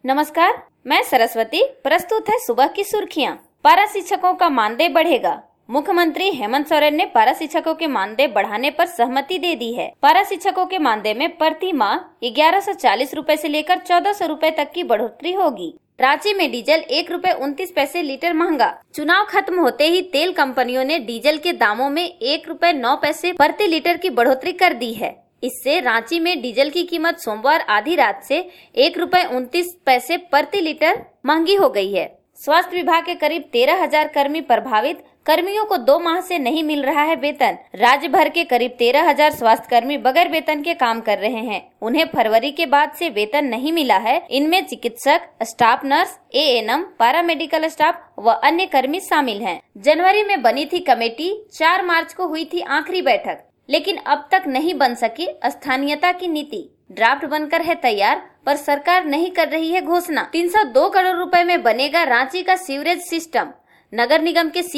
नमस्कार, मैं सरस्वती। प्रस्तुत है सुबह की सुर्खियां। पारा शिक्षकों का मानदेय बढ़ेगा। मुख्यमंत्री हेमंत सोरेन ने पारा शिक्षकों के मानदेय बढ़ाने पर सहमति दे दी है। पारा शिक्षकों के मानदेय में प्रति माह 1140 रूपए से लेकर 1400 रूपए तक की बढ़ोतरी होगी। रांची में डीजल 1 रूपए 29 पैसे लीटर महंगा। चुनाव खत्म होते ही तेल कंपनियों ने डीजल के दामों में 1 रूपए 9 पैसे प्रति लीटर की बढ़ोतरी कर दी है। इससे रांची में डीजल की कीमत सोमवार आधी रात से 1 रूपए 29 पैसे प्रति लीटर महंगी हो गई है। स्वास्थ्य विभाग के करीब 13,000 कर्मी प्रभावित। कर्मियों को 2 माह से नहीं मिल रहा है वेतन। राज्य भर के करीब 13,000 स्वास्थ्य कर्मी बगैर वेतन के काम कर रहे हैं। उन्हें फरवरी के बाद से वेतन नहीं मिला है। इनमें चिकित्सक, staff nurse, ANM, para medical staff व अन्य कर्मी शामिल हैं। जनवरी में बनी थी कमेटी। 4 मार्च को हुई थी आखिरी बैठक, लेकिन अब तक नहीं बन सकी स्थानीयता की नीति। ड्राफ्ट बनकर है तैयार, पर सरकार नहीं कर रही है घोषणा। 302 करोड़ रुपए में बनेगा रांची का सीवरेज सिस्टम। नगर निगम के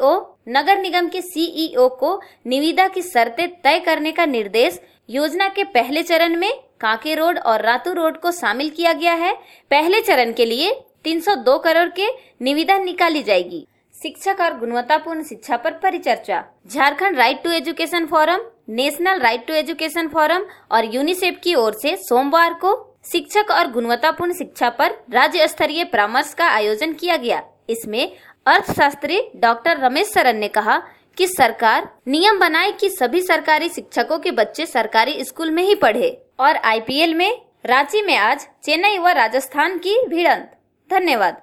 सीईओ को निविदा की शर्तें तय करने का निर्देश। योजना के पहले चरण में कांके रोड और रातू रोड को शामिल किया गया है। पहले चरण के लिए 302 करोड़ के निविदा निकाली जाएगी। शिक्षक और गुणवत्तापूर्ण शिक्षा पर परिचर्चा। Jharkhand right to education forum, national right to education forum और यूनिसेफ की ओर से सोमवार को शिक्षक और गुणवत्तापूर्ण शिक्षा पर राज्य स्तरीय परामर्श का आयोजन किया गया। इसमें अर्थशास्त्री डॉक्टर रमेश सरन ने कहा कि सरकार नियम बनाए कि सभी सरकारी शिक्षकों के बच्चे सरकारी स्कूल में ही पढ़े। और आईपीएल में रांची में आज चेन्नई व राजस्थान की भिड़ंत। धन्यवाद।